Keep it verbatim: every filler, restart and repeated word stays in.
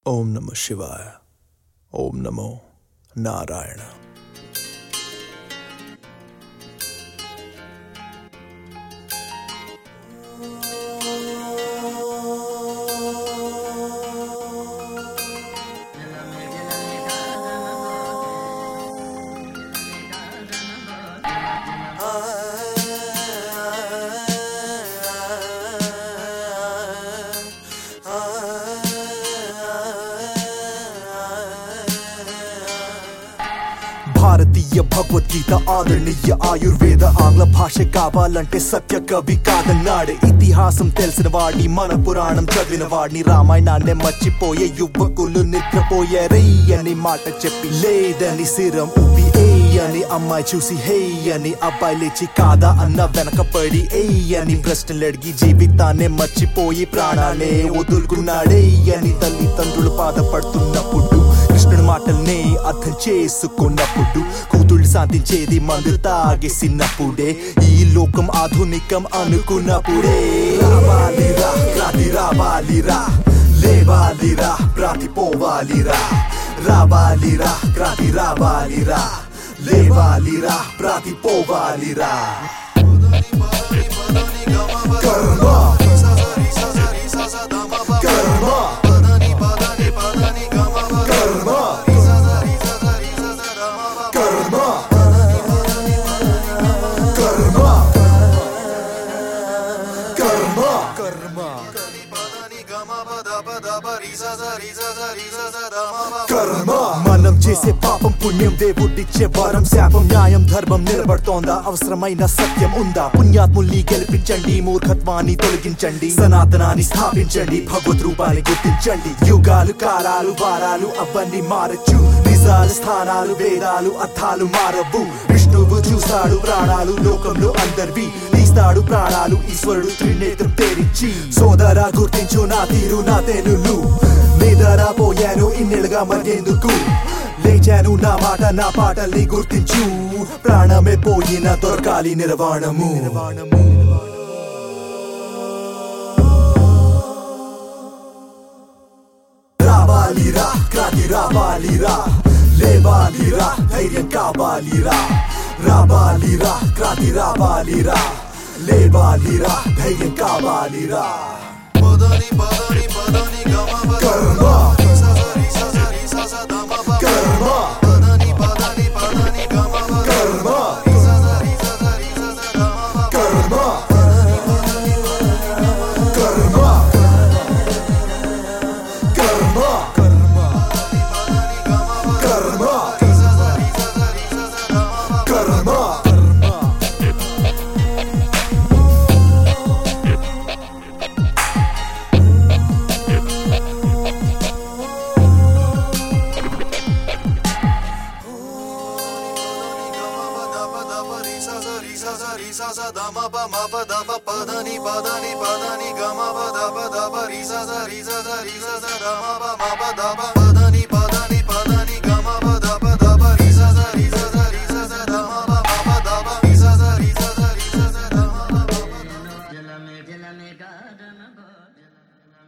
ओम नमः शिवाय। ओम नमो नारायण। భారతీయ భగవద్గీత ఆదరణీయ ఆయుర్వేద ఆంగ్ల భాష కావాలంటే సత్య కవి కాదన్నాడే. ఇతిహాసం తెలిసిన వాడిని మన పురాణం చదివిన వాడిని రామాయణాన్నే మర్చిపోయే యువకులు నిద్రపోయారే అని మాట చెప్పి లేదని సిరం ఉప్పి ఏ అని అమ్మాయి చూసి హే అని అబ్బాయి లేచి కాదా అన్న వెనకపడి ఏ అని ప్రశ్నలు అడిగి జీవితాన్నే మర్చిపోయి ప్రాణాలే వదులుకున్నాడే అని తల్లిదండ్రులు బాధపడుతున్నప్పుడు కృష్ణుడి మాటల్నే అర్థం చేసుకున్నప్పుడు కూతుళ్ళు సాధించేది మందు తాగేసినప్పుడే ఈ లోకం ఆధునికం అనుకున్నప్పుడే రావాలిరా క్రాంతి రావాలిరా లేవాలిరా ప్రాతిపోవాలిరా రావాలిరా క్రాంతి రావాలిరా లేవాలిరా ప్రాతిపోవాలిరా కర్మ కర్మ మనం చేసే పాపం పుణ్యం దేవుడిచ్చే వరం శాపం న్యాయం ధర్మం నిలబడుతోందా అవసరమైన సత్యం ఉందా పుణ్యాత్ముల్ని గెలిపించండి మూర్ఖత్వాన్ని తొలగించండి సనాతనాన్ని స్థాపించండి భగవద్ రూపాన్ని గుర్తించండి యుగాలు కాలాలు వారాలు అవన్నీ మారచ్చు నిజాలు స్థానాలు వేదాలు అర్థాలు మారవు విష్ణువు చూస్తాడు ప్రాణాలు లోకంలో అందరివి తీస్తాడు ప్రాణాలు ఈశ్వరుడు త్రినేత్రం తెరించి సోదరా గుర్తించు నా తీరు నా తెనులు నిద్రా పోయాను ఇన్నేళ్ళుగా మరేందుకు లేచాను నా మాట నా పాటల్ని గుర్తించు ప్రాణమే పోయిన దొరకాలి నిర్వాణము రావాలిరా క్రాంతి రావాలిరా లేవాలిరా ధైర్యం కావాలిరా రావాలిరా క్రాంతి రావాలిరా లేవాలిరా ధైర్యం కావాలిరా పదని పదని పదని గమ కర్మ కర్మ పదని పదని పదని గమ కర్మ కర్మ కర్మ కర్మ కర్మ కర్మ పదని పదని పదని గమ పద పద పరి స రి స రి స ర మ ప మ ప ద ప పదని